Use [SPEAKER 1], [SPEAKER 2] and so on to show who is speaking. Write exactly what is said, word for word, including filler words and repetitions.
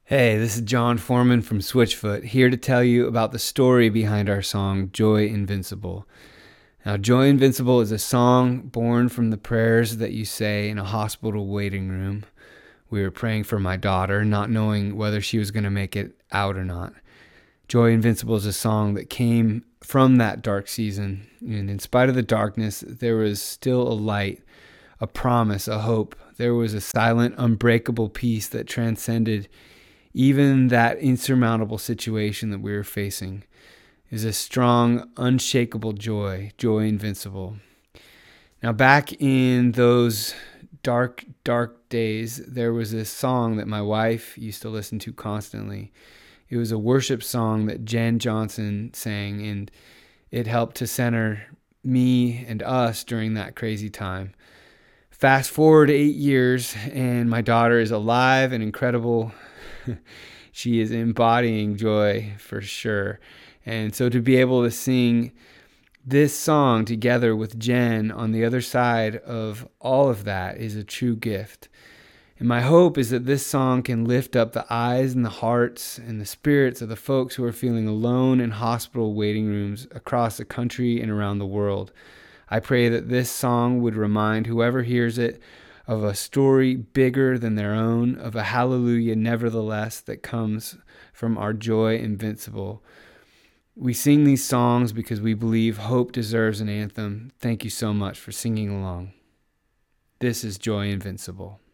[SPEAKER 1] Hey, this is John Foreman from Switchfoot, here to tell you about the story behind our song, Joy Invincible. Now, Joy Invincible is a song born from the prayers that you say in a hospital waiting room. We were praying for my daughter, not knowing whether she was going to make it out or not. Joy Invincible is a song that came from that dark season, and in spite of the darkness, there was still a light, a promise, a hope. There was a silent, unbreakable peace that transcended even that insurmountable situation that we were facing. Is a strong, unshakable joy, joy invincible. Now, back in those dark, dark days, there was this song that my wife used to listen to constantly. It was a worship song that Jen Johnson sang, and it helped to center me and us during that crazy time. Fast forward eight years, and my daughter is alive and incredible. She is embodying joy for sure. And so to be able to sing this song together with Jen on the other side of all of that is a true gift. And my hope is that this song can lift up the eyes and the hearts and the spirits of the folks who are feeling alone in hospital waiting rooms across the country and around the world. I pray that this song would remind whoever hears it of a story bigger than their own, of a hallelujah nevertheless that comes from our joy invincible. We sing these songs because we believe hope deserves an anthem. Thank you so much for singing along. This is Joy Invincible.